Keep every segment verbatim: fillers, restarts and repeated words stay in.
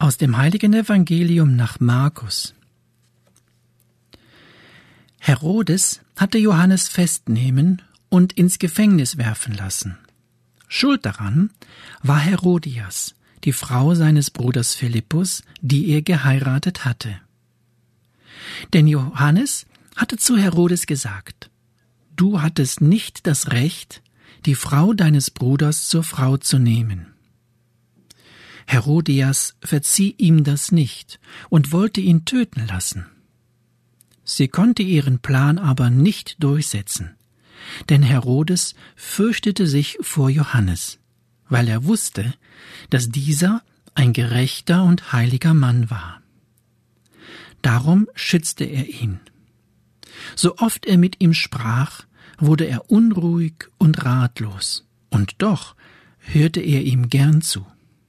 Aus dem heiligen Evangelium nach Markus. Herodes hatte Johannes festnehmen und ins Gefängnis werfen lassen. Schuld daran war Herodias, die Frau seines Bruders Philippus, die er geheiratet hatte. Denn Johannes hatte zu Herodes gesagt: Du hattest nicht das Recht, die Frau deines Bruders zur Frau zu nehmen. Herodias verzieh ihm das nicht und wollte ihn töten lassen. Sie konnte ihren Plan aber nicht durchsetzen, denn Herodes fürchtete sich vor Johannes, weil er wusste, dass dieser ein gerechter und heiliger Mann war. Darum schützte er ihn. So oft er mit ihm sprach, wurde er unruhig und ratlos, und doch hörte er ihm gern zu.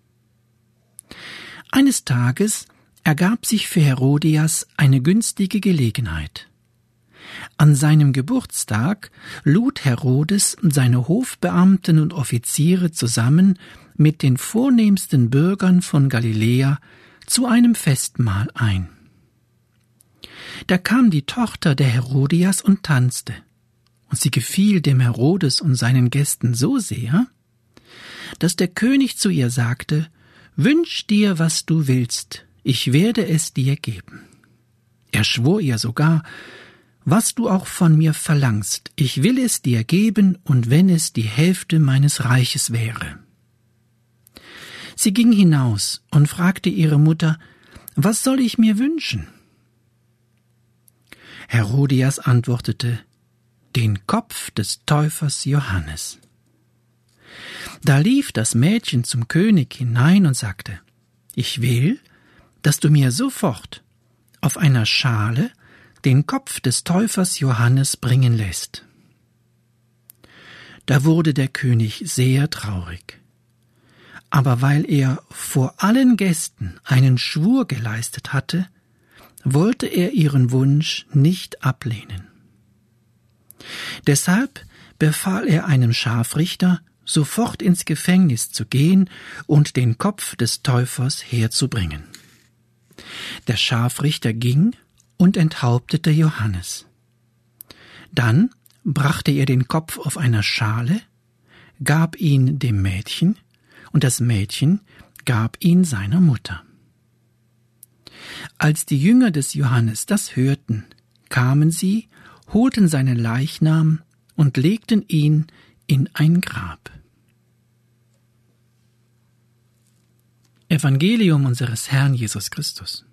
Eines Tages ergab sich für Herodias eine günstige Gelegenheit. An seinem Geburtstag lud Herodes seine Hofbeamten und Offiziere zusammen mit den vornehmsten Bürgern von Galiläa zu einem Festmahl ein. Da kam die Tochter der Herodias und tanzte, und sie gefiel dem Herodes und seinen Gästen so sehr, dass der König zu ihr sagte: Wünsch dir, was du willst, ich werde es dir geben. Er schwor ihr sogar: Was du auch von mir verlangst, ich will es dir geben, und wenn es die Hälfte meines Reiches wäre. Sie ging hinaus und fragte ihre Mutter: Was soll ich mir wünschen? Herodias antwortete: Den Kopf des Täufers Johannes. Da lief das Mädchen zum König hinein und sagte: Ich will, dass du mir sofort auf einer Schale den Kopf des Täufers Johannes bringen lässt. Da wurde der König sehr traurig. Aber weil er vor allen Gästen einen Schwur geleistet hatte, wollte er ihren Wunsch nicht ablehnen. Deshalb befahl er einem Scharfrichter, sofort ins Gefängnis zu gehen und den Kopf des Täufers herzubringen. Der Scharfrichter ging und enthauptete Johannes. Dann brachte er den Kopf auf einer Schale, gab ihn dem Mädchen, und das Mädchen gab ihn seiner Mutter. Als die Jünger des Johannes das hörten, kamen sie, holten seinen Leichnam und legten ihn in ein Grab. Evangelium unseres Herrn Jesus Christus.